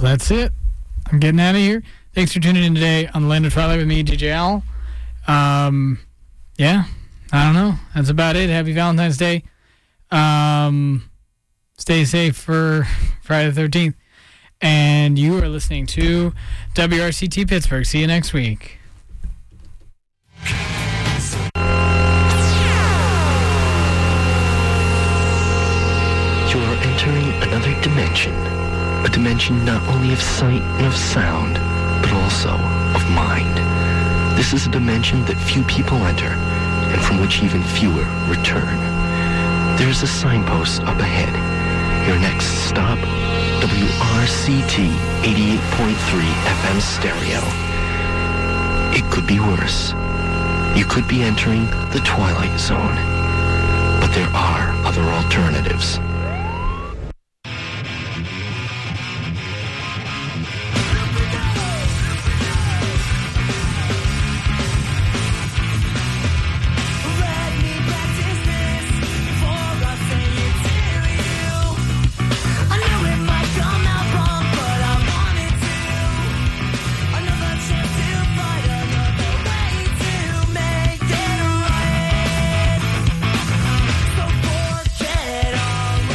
that's it. I'm getting out of here. Thanks for tuning in today on the Land of Twilight with me, DJ Al. Yeah, I don't know. That's about it. Happy Valentine's Day. Stay safe for Friday the 13th. And you are listening to WRCT Pittsburgh. See you next week. You are entering another dimension. A dimension not only of sight and of sound, but also of mind. This is a dimension that few people enter, and from which even fewer return. There is a signpost up ahead. Your next stop, WRCT 88.3 FM stereo. It could be worse. You could be entering the Twilight Zone. But there are other alternatives. So forget it all.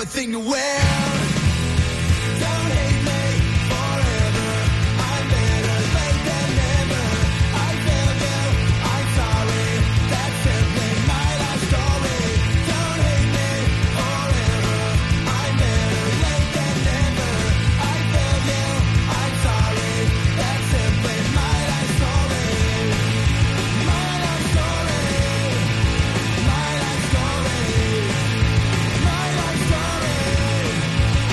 a thing to wear. Don't hate me forever. I'm better late than never. I failed you, I'm sorry. That's simply my life story. Don't hate me forever. I'm better late than never. I failed you, I'm sorry. That's simply my life story. My life story. My life story. My life story.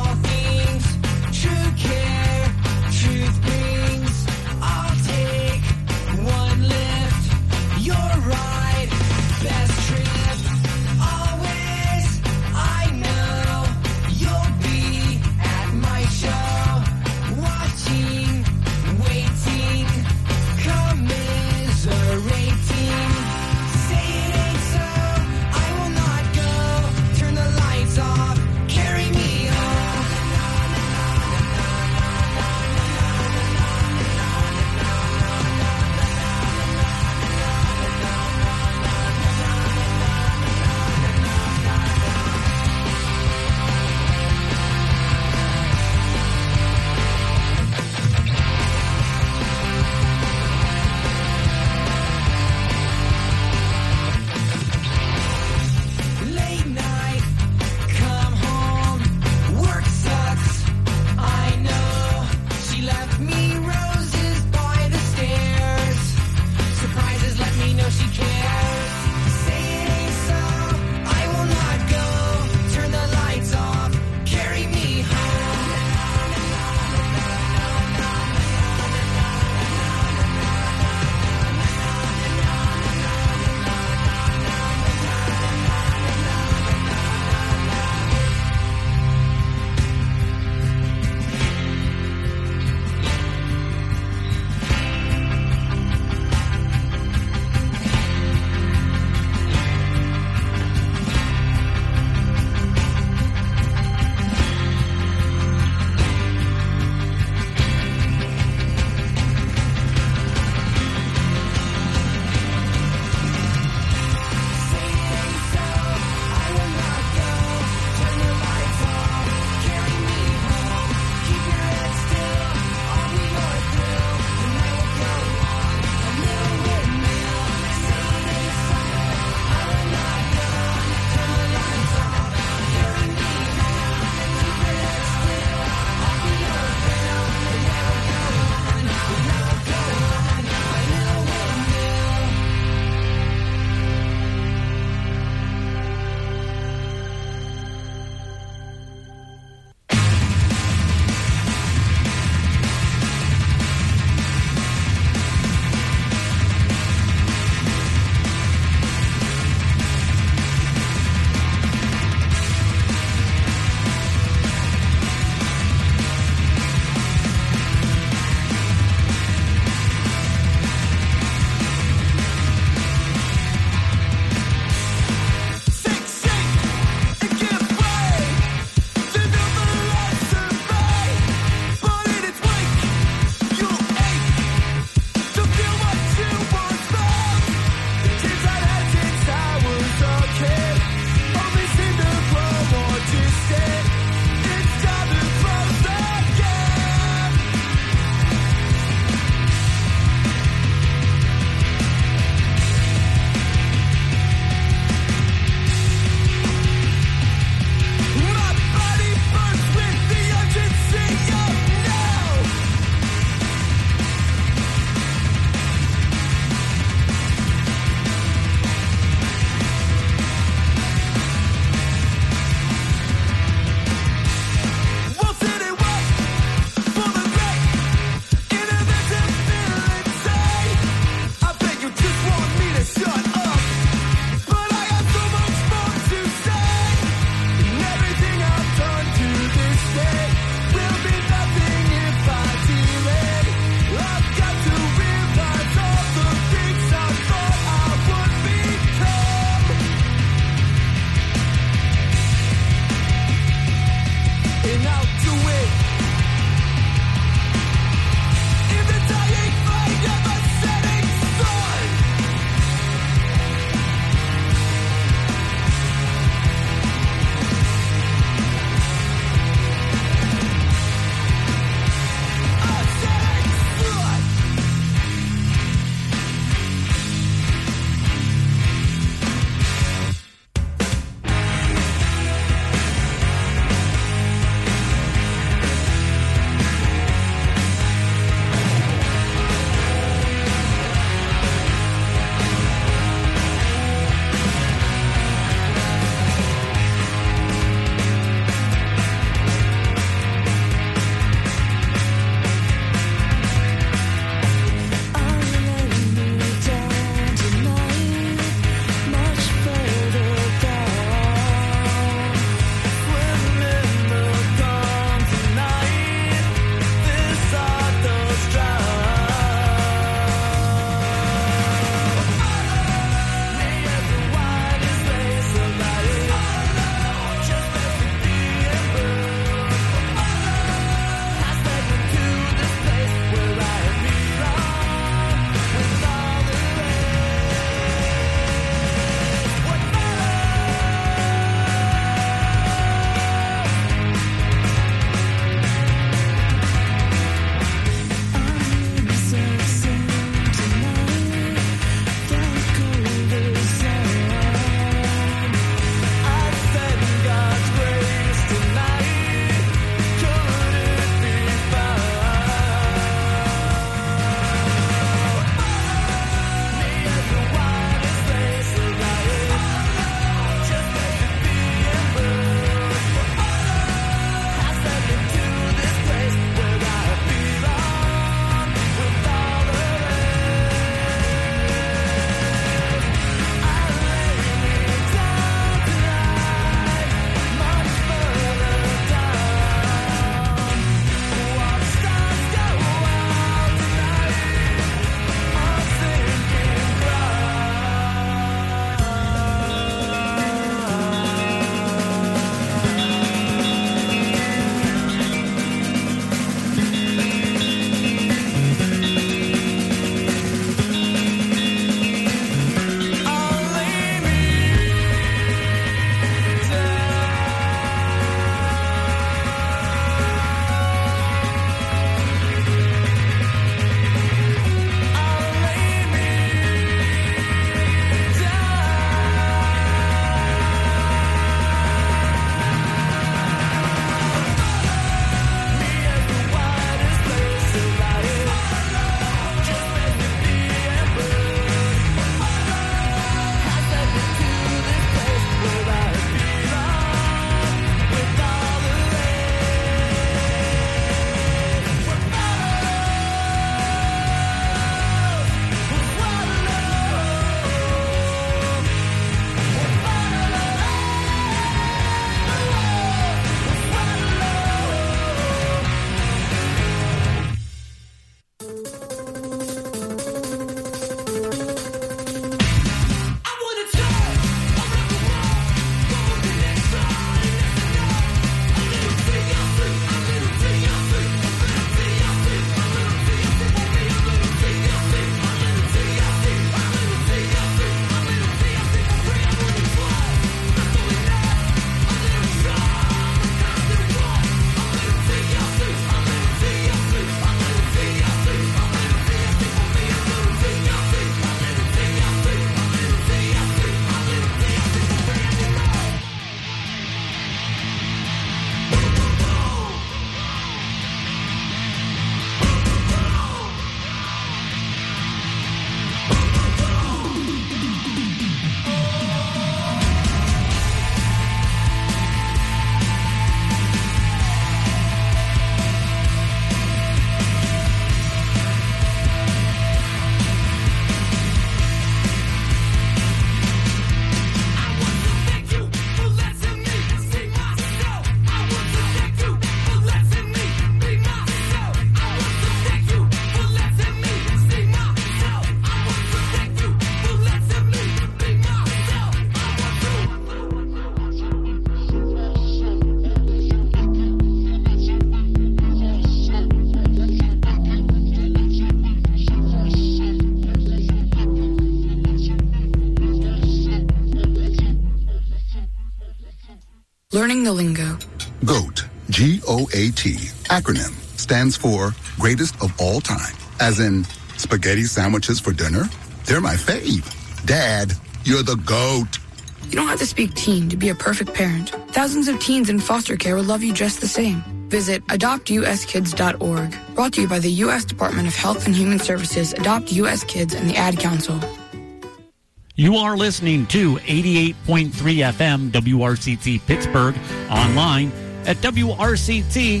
Learning the lingo. GOAT, G-O-A-T, acronym, stands for greatest of all time. As in, spaghetti sandwiches for dinner? They're my fave. Dad, you're the GOAT. You don't have to speak teen to be a perfect parent. Thousands of teens in foster care will love you just the same. Visit adoptuskids.org. Brought to you by the U.S. Department of Health and Human Services, Adopt U.S. Kids, and the Ad Council. You are listening to 88.3 FM WRCT Pittsburgh, online at WRCT.org.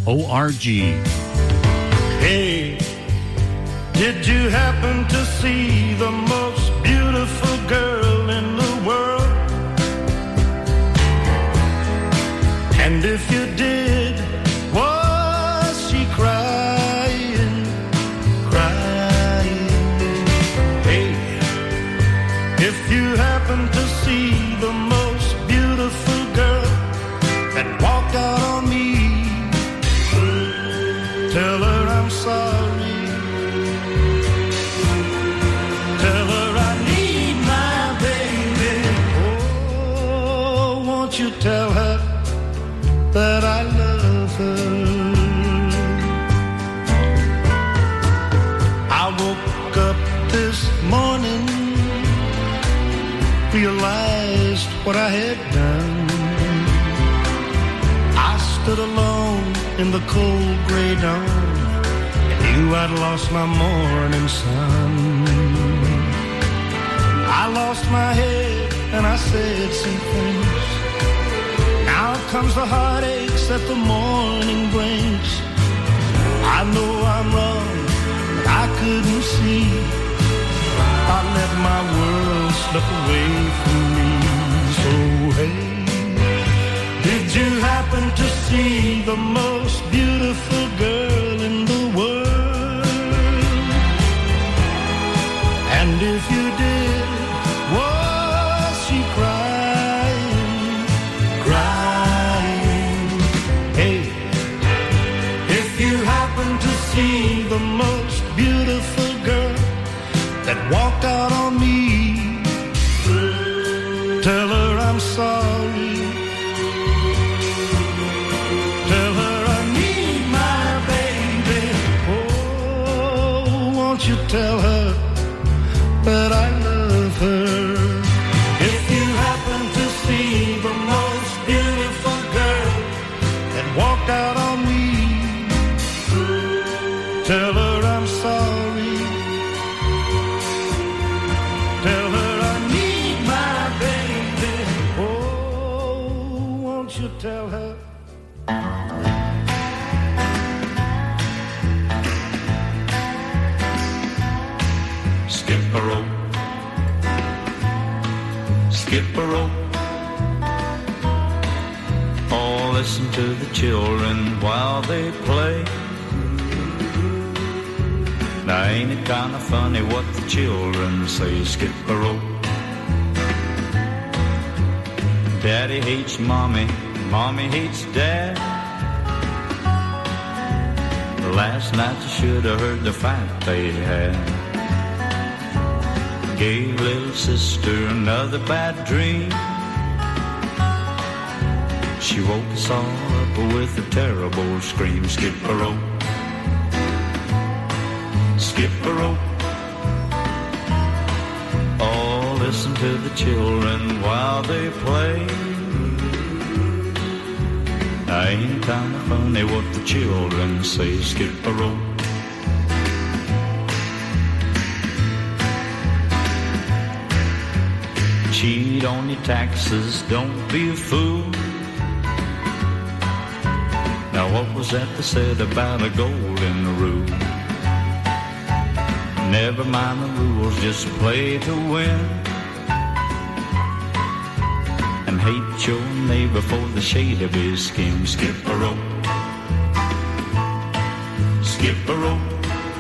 Hey, did you happen to see the most beautiful girl in the world? And if you did, was she crying, crying? Hey, if you happen to see the most beautiful girl that walked out on me, tell her I'm sorry. Tell her I need my baby. Oh, won't you tell her that I love her? I woke up this morning, realized what I had done. I stood alone in the cold gray dawn, and knew I'd lost my morning sun. I lost my head and I said some things. Now comes the heartaches that the morning brings. I know I'm wrong, but I couldn't see. I let my world slip away from me. So hey, did you happen to see the most beautiful girl in the world? And if you did, was she crying, crying? Hey, if you happen to see the most beautiful girl that walked out on me, tell her I'm sorry. Tell her I need my baby. Oh, won't you tell her that I love her? If you happen to see the most beautiful girl that walked out on me, tell her I'm sorry. Tell her I need my baby. Oh, won't you tell her? Skip a rope, skip a rope. Oh, listen to the children while they play. Now ain't it kind of funny what the children say? Skip a rope. Daddy hates mommy, mommy hates dad. Last night you should have heard the fight they had. Gave little sister another bad dream. She woke us all up with a terrible scream. Skip a rope, skip a rope. Oh, listen to the children while they play. Ain't kind of funny what the children say? Skip a rope. Cheat on your taxes, don't be a fool. Now what was that they said about a golden rule? Never mind the rules, just play to win. And hate your neighbor for the shade of his skin. Skip a rope, skip a rope.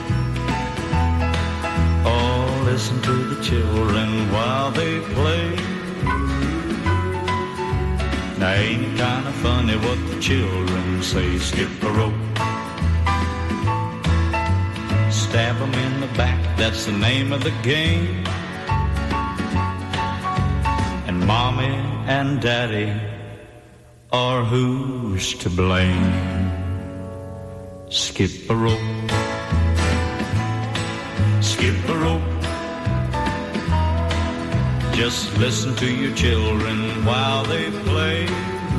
Oh, listen to the children while they play. Now ain't it kind of funny what the children say? Skip a rope, stab 'em in the back, that's the name of the game. And mommy and daddy or who's to blame? Skip a rope, skip a rope. Just listen to your children while they play.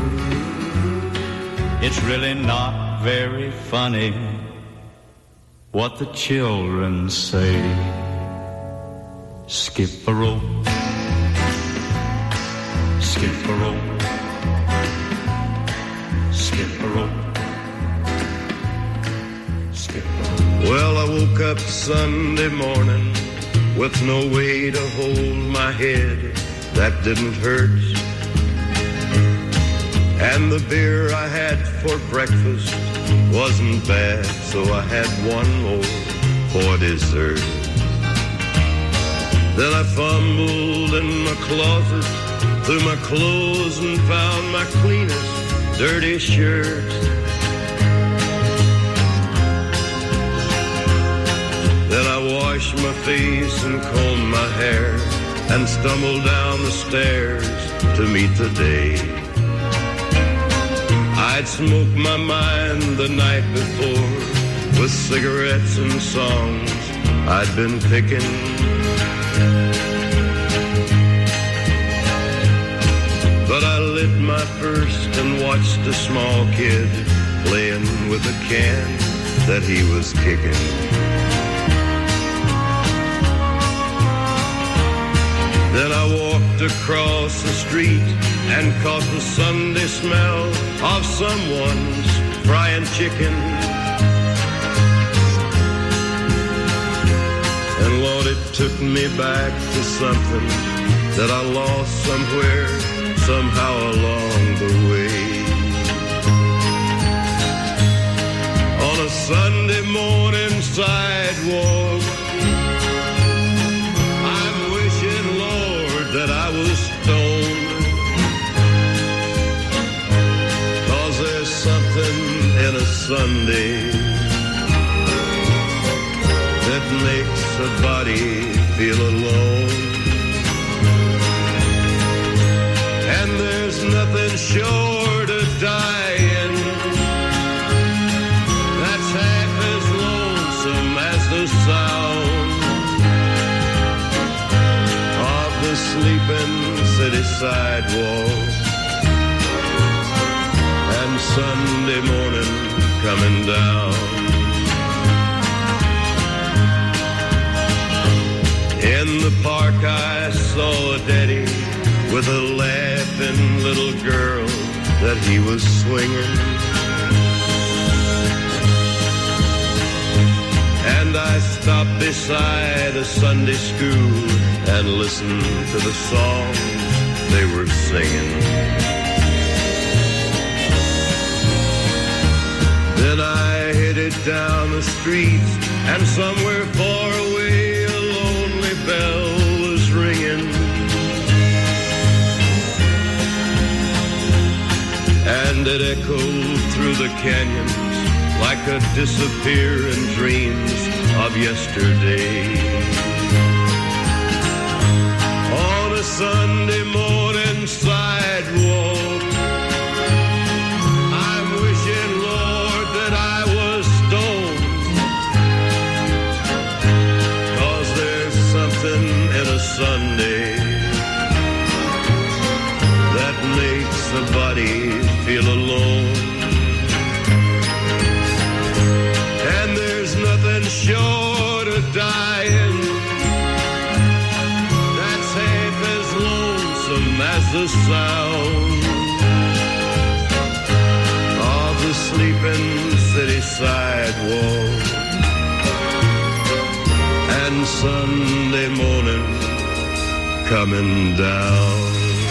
It's really not very funny what the children say. Skip a rope, skip a rope, skip a rope. Well, I woke up Sunday morning with no way to hold my head that didn't hurt. And the beer I had for breakfast wasn't bad, so I had one more for dessert. Then I fumbled in my closet through my clothes and found my cleanest dirty shirt. Then I washed my face and combed my hair and stumbled down the stairs to meet the day. I'd smoked my mind the night before with cigarettes and songs I'd been picking. But I lit my first and watched a small kid playing with a can that he was kicking. Then I walked across the street and caught the Sunday smell of someone's frying chicken. And Lord, it took me back to something that I lost somewhere, somehow along the way. On a Sunday morning sidewalk, that I was stoned, 'cause there's something in a Sunday that makes a body feel alone. And there's nothing short of dying that's half as lonesome as the sound the sleeping city sidewalk. And Sunday morning coming down. In the park I saw a daddy with a laughing little girl that he was swinging. And I stopped beside a Sunday school and listened to the songs they were singing. Then I headed down the street, and somewhere far away a lonely bell was ringing. And it echoed through the canyons like a disappearing dreams of yesterday. On a Sunday morning sidewalk, I'm wishing, Lord, that I was stoned, 'cause there's something in a Sunday that makes a body feel alone. And there's nothing short of dying that's half as lonesome as the sound of the sleeping city sidewalk. And Sunday morning coming down.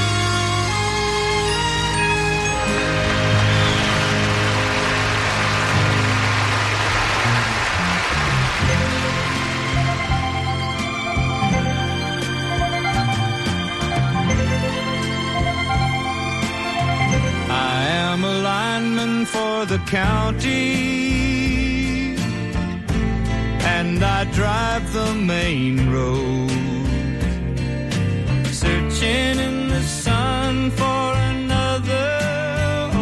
For the county, and I drive the main road, searching in the sun for another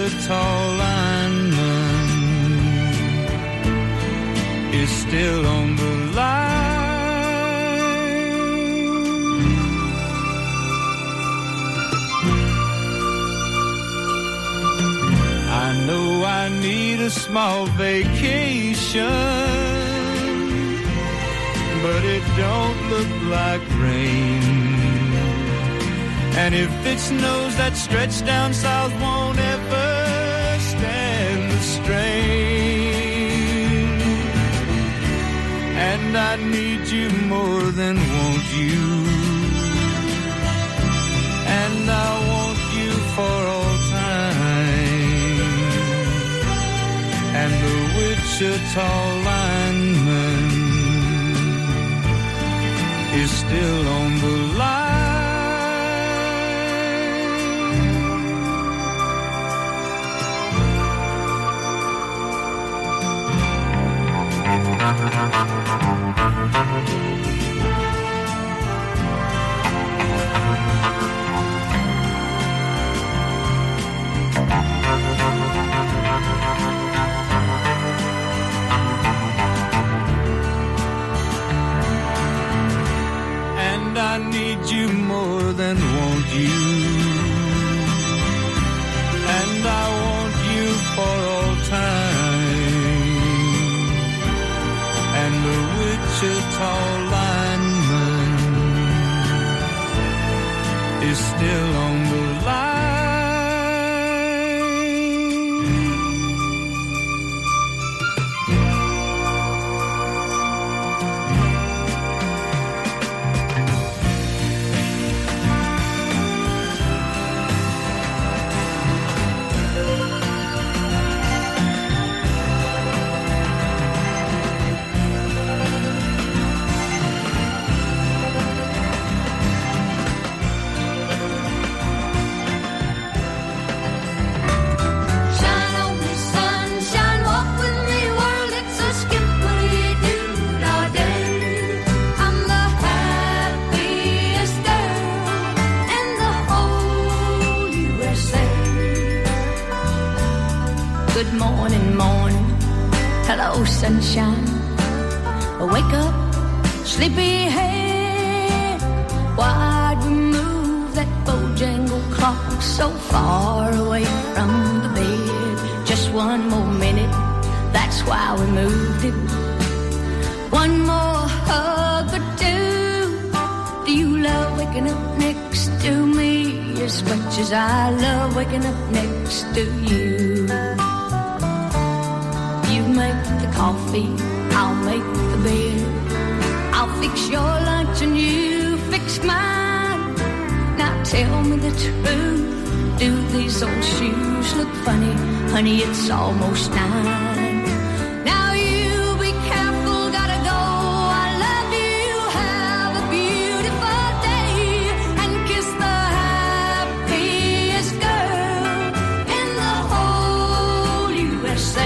Wichita lineman is still on the line. I know I need a small vacation, but it don't look like rain. And if it snows, that stretch down south won't ever stand the strain. And I need you more than want you, and I want you for all time. And the Wichita lineman is still on the line. And I need you more than want you, and I want you for all time. And the Wichita lineman is still on the line. Good morning, morning. Hello, sunshine. Wake up, sleepyhead. Why'd we move that Bojangle clock so far away from the bed? Just one more minute, that's why we moved it. One more hug or two. Do you love waking up next to me as much as I love waking up next to you? You make the coffee, I'll make the bed. I'll fix your lunch and you fix mine. Now tell me the truth, do these old shoes look funny? Honey, it's almost 9. Now you be careful, gotta go. I love you, have a beautiful day, and kiss the happiest girl in the whole USA.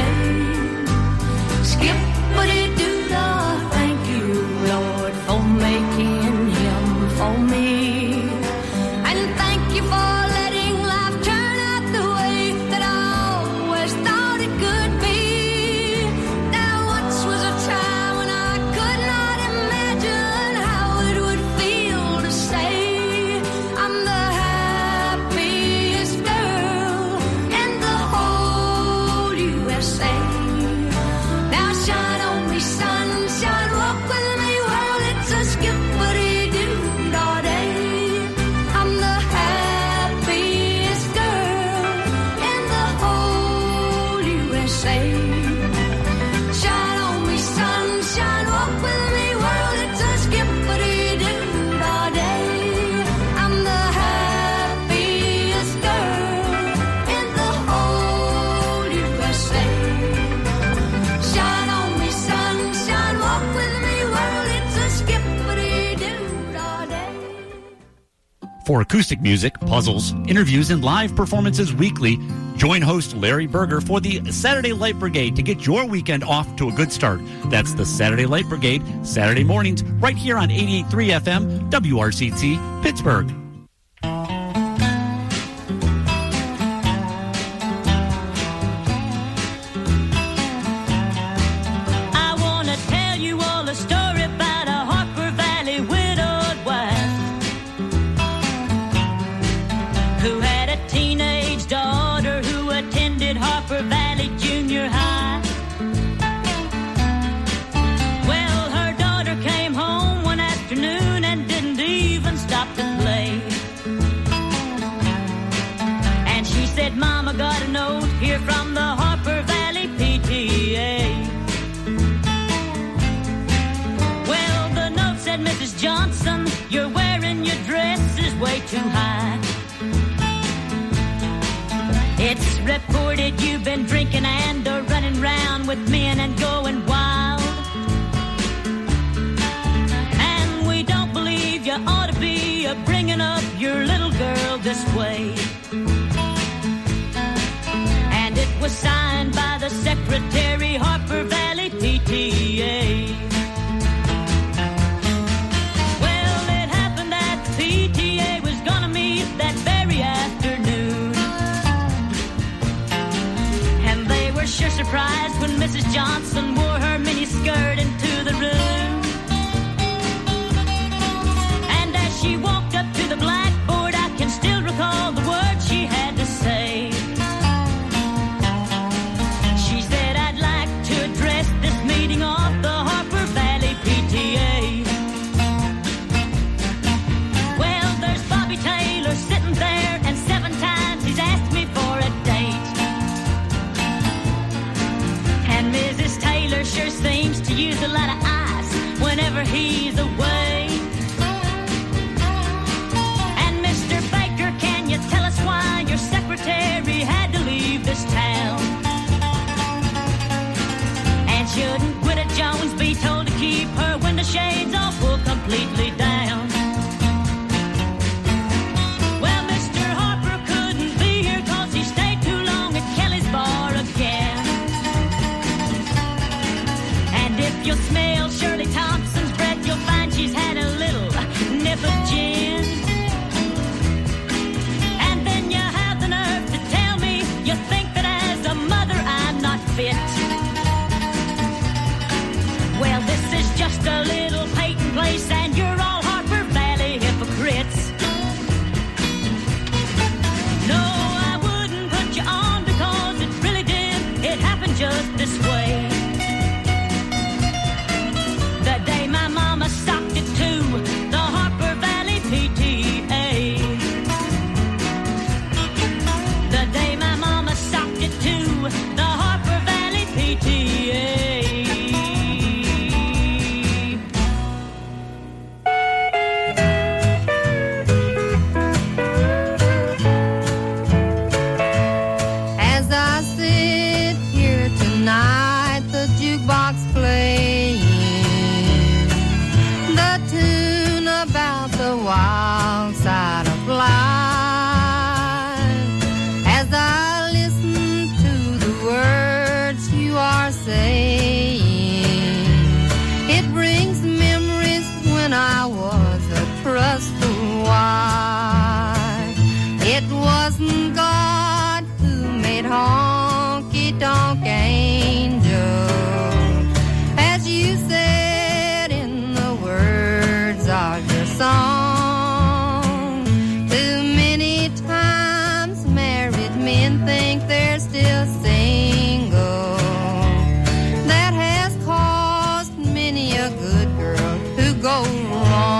Skip-a-dee-doo-dah, thank you, Lord, for making him for me. And thank you for letting life turn out the way that I always thought it could be. Now once was a time when I could not imagine how it would feel to say I'm the happiest girl in the whole USA. Now shine on me, sunshine, walk with me, well, it's a skip-a-dee-doo-dah day. I'm the happiest girl in the whole USA. Shine on me, sunshine, walk with me, well, it's a skip-a-dee-doo-dah day. I'm the happiest girl in the whole USA. Shine on me, sunshine, walk with me, well, it's a skip-a-dee-doo-dah day. For acoustic music, puzzles, interviews, and live performances weekly, join host Larry Berger for the Saturday Light Brigade to get your weekend off to a good start. That's the Saturday Light Brigade, Saturday mornings, right here on 88.3 FM, WRCT, Pittsburgh. You're wearing your dresses way too high. It's reported you've been drinking and running round with men and going wild. And we don't believe you ought to be bringing up your little girl this way. And it was signed by the secretary, Harper Valley PTA. Well, it happened that the PTA was gonna meet that very afternoon. And they were sure surprised when Mrs. Johnson wore her mini skirt into the room. And as she walked up to the blackboard, I can still recall the words she had to say. She said, I'd like to address this meeting of the Harper Valley PTA. Well, there's Bobby Taylor sitting there, and 7 times he's asked me for a date. And Mrs. Taylor sure seems to use a lot of ice whenever he's away. And Mr. Baker, can you tell us why your secretary had to leave this town? And shouldn't Gwida Jones be told to keep her window shades all pulled completely down? Well, Mr. Harper couldn't be here 'cause he stayed too long at Kelly's bar again. And if you'll smell Shirley Thompson's breath, you'll find she's had a little nip of gin. And then you have the nerve to tell me you think that as a mother I'm not fit. Well, this is just a little Peyton place, and you're all Harper Valley hypocrites. No, I wouldn't put you on because it really did. It happened just this way. The day my mama socked it to the Harper Valley PTA. The day my mama socked it to the Harper Valley PTA. As I sit here tonight, the jukebox playing the tune about the wild side of life. As I listen to the words you are saying, it brings memories when I was a trustful wife. It wasn't God who made honky tonk angel, as you said in the words of your song. Too many times married men think they're still single. That has caused many a good girl to go wrong.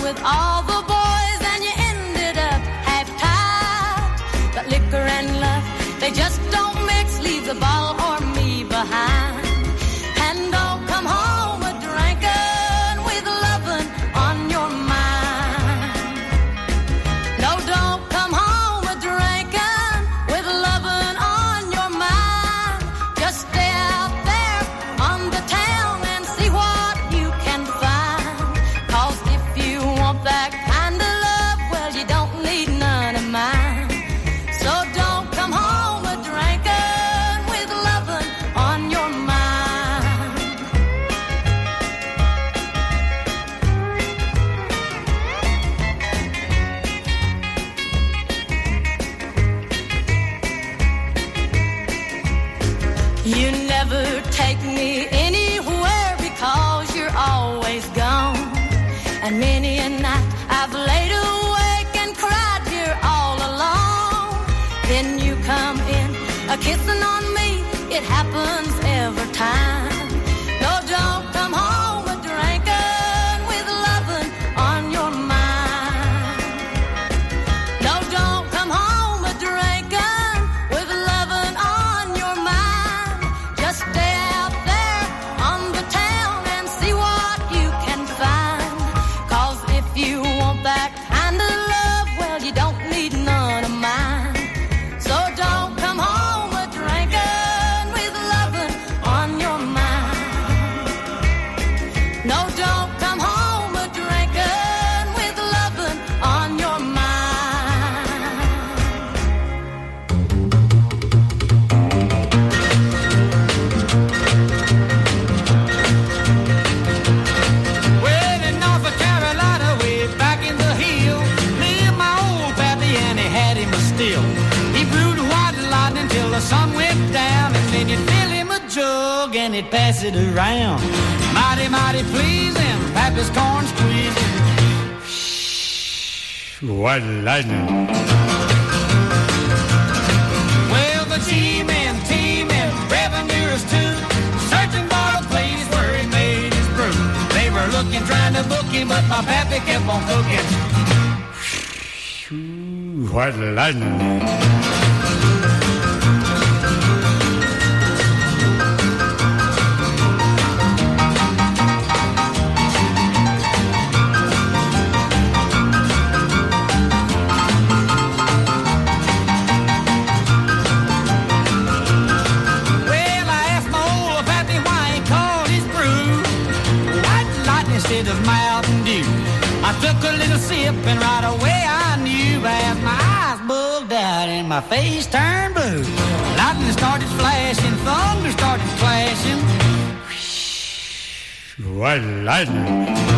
with all the boys and you ended up half-tied. But liquor and love, they just don't mix, leave the ball or me behind. And don't come home a drinking with loving on your mind. No, don't come home a drinking with loving on your mind. Just stay out there on the town and see what you can find. 'Cause if you want that kind of love, well, you don't need none of mine. So don't come home a drinking with loving on your mind. You never take me anywhere because you're always gone. And many a night I've laid awake and cried here all alone. Then you come in a-kissing on me, it happens every time. No, don't come home a drinking with loving on your mind. No, don't come home a drinking with loving on your mind. Just stay out there on the town and see what you can find. 'Cause if you want that kind of love, well, you don't need none of mine. So don't come home a drinking with loving on your mind. No, don't come home a drinking with loving on your mind. Well, in North Carolina, way back in the hill, lived my old pappy and he had him a still. He brewed white lightning till the sun went down, and then he'd fill him a jug and he'd pass it around. Mighty, mighty pleasing, pappy's corn squeezing. White lightning. Well, the G-men, T-men, revenuers too, searching for a place where he made his brew. They were looking, trying to book him, but my pappy kept on cooking. White lightning. Well, I asked my old pappy why he called his brew White Lightning instead of Mountain Dew. I took a little sip and right away I knew, as my eyes bugged out and my face turned blue. Lightning started flashing, thunder started clashing. White lightning.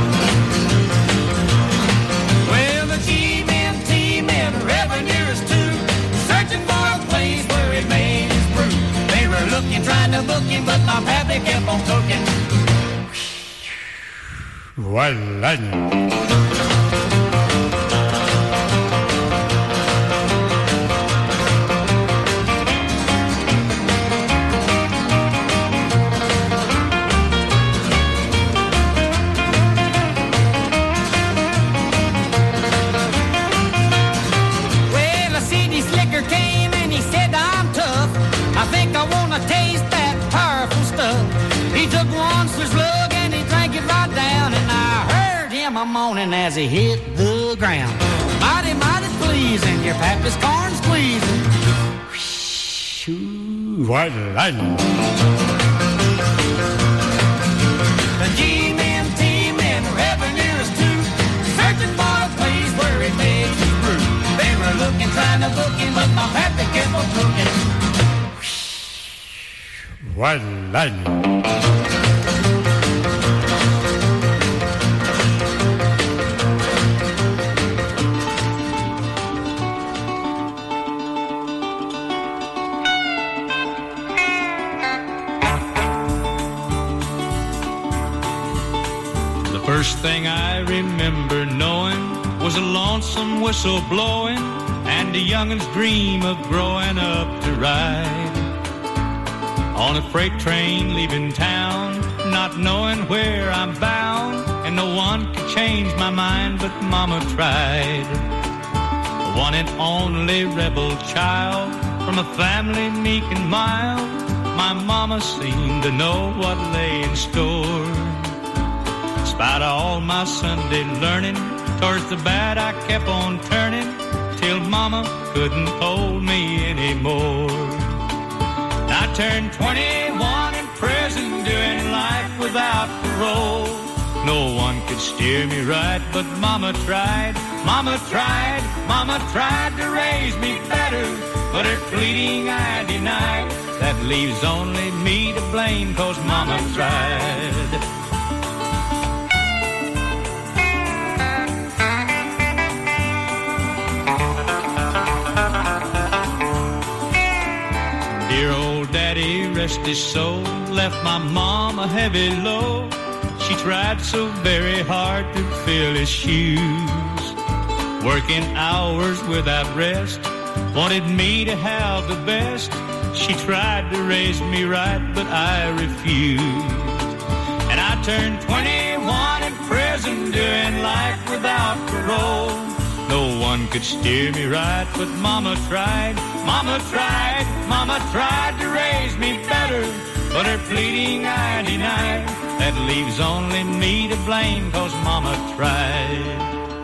Well, the G-men, T-men, revenuers too, searching for a place where he made his brew. They were looking, trying to book him, but my pappy kept on cooking. White lightning. Well, I see this liquor came and he said I'm tough. I think I wanna taste that powerful stuff. He took one slug and he drank it right down, and I heard him a moaning as he hit the ground. Mighty, mighty pleasing, your pappy's corn squeezing. White lightning. The G-men, T-men, revenuers too, searching for a place where he made his brew. They were looking, trying to book him, but my pappy kept on cooking. White lightning. First thing I remember knowing was a lonesome whistle blowing and a youngin's dream of growing up to ride on a freight train leaving town, not knowing where I'm bound, and no one could change my mind, but Mama tried. The one and only rebel child from a family meek and mild, my Mama seemed to know what lay in store. In spite of all my Sunday learning, towards the bad I kept on turning, till Mama couldn't hold me anymore. I turned 21 in prison, doing life without parole. No one could steer me right, but Mama tried, Mama tried, Mama tried to raise me better, but her pleading I denied. That leaves only me to blame, 'cause Mama tried. Dear old Daddy, rest his soul, left my mom a heavy load. She tried so very hard to fill his shoes, working hours without rest, wanted me to have the best. She tried to raise me right, but I refused. And I turned 21 in prison, doing life without parole. No one could steer me right, but Mama tried, Mama tried, Mama tried to raise me better, but her pleading I denied. That leaves only me to blame, 'cause Mama tried.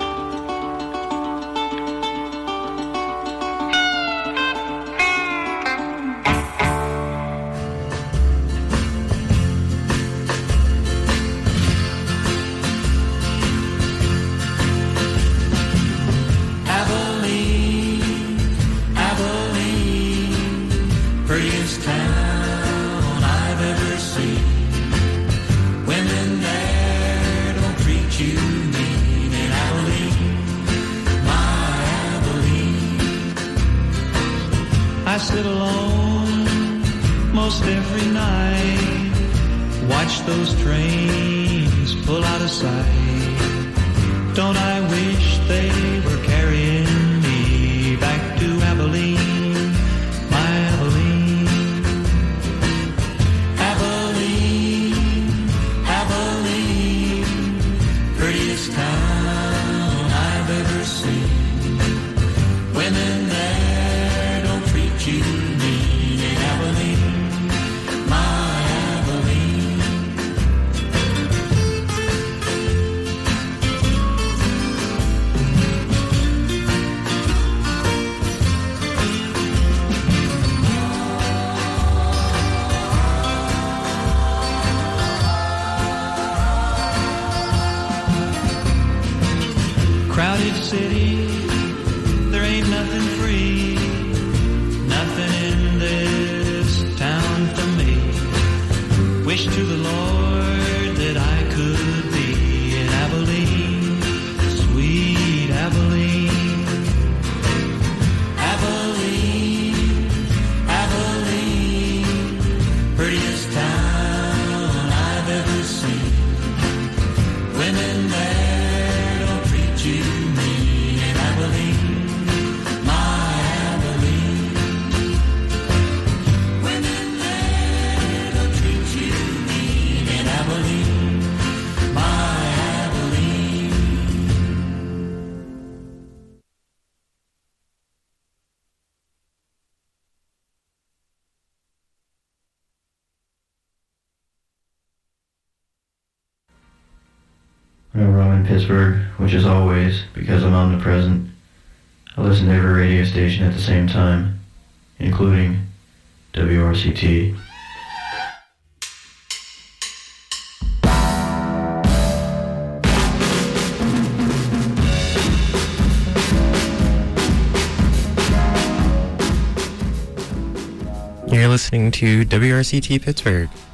Prettiest town I've ever seen. Women there don't treat you mean. In Abilene, my Abilene, I sit alone most every night, watch those trains pull out of sight. Don't I wish they were carrying me back to Abilene, my Abilene. Prettiest town I've ever seen. Women there don't treat you mean. In Abilene, my Abilene. Crowded city, there ain't nothing free, nothing in this town for me. Wish to the Lord that I could be in Abilene, sweet Abilene. Abilene, Abilene, prettiest town I've ever seen. Women there don't treat you mean. In Abilene, my Abilene. Women there don't treat you mean. In Abilene, my Abilene. Whenever I'm in Pittsburgh, which is always, because I'm omnipresent, I listen to every radio station at the same time, including WRCT. You're listening to WRCT Pittsburgh,